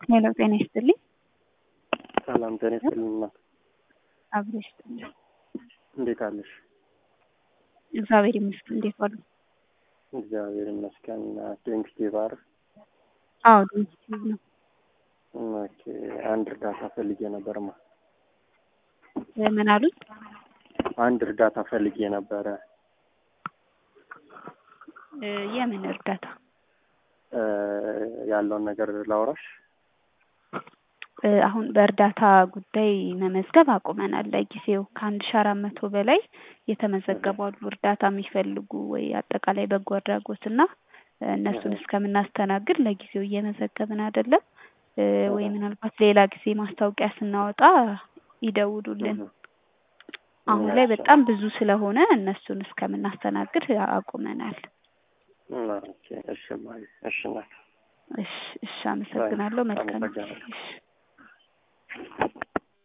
ሄሎ ጤና ይስጥልኝ። ሰላም ጤና ይስጥልኝ። አብረሽ እንዴት አለሽ? እግዚአብሔር ይመስገን። እንዴት ዋሉ? እግዚአብሔር ይመስገን። ቴንክስ ባር አዎ ቴንክስ ነው። ኦኬ አንድ እርዳታ ፈልጌ ነበርማ። ምን አሉት? አንድ እርዳታ ፈልጌ ነበረ። የምን እርዳታ? ያለውን ነገር ላውራሽ። አሁን በእርዳታ ጉዳይ መመዝገብ አቁመናል። ለጊዜው ከ1400 በላይ የተመዘገቡ አሉ እርዳታ የሚፈልጉ ወይ አጠቃላይ በጎ አድራጎትና እነሱን እስከምናስተናግድ ለጊዜው እየመዘገብን አይደለም። ወይ ምናልባት ሌላ ጊዜ ማስታወቂያ ስናወጣ ይደውሉልን። አሁን ላይ በጣም ብዙ ስለሆነ እነሱን እስከምናስተናግድ አቁመናል። ኦኬ እሺ ማለት እሺ። እሺ አመሰግናለሁ። መልካም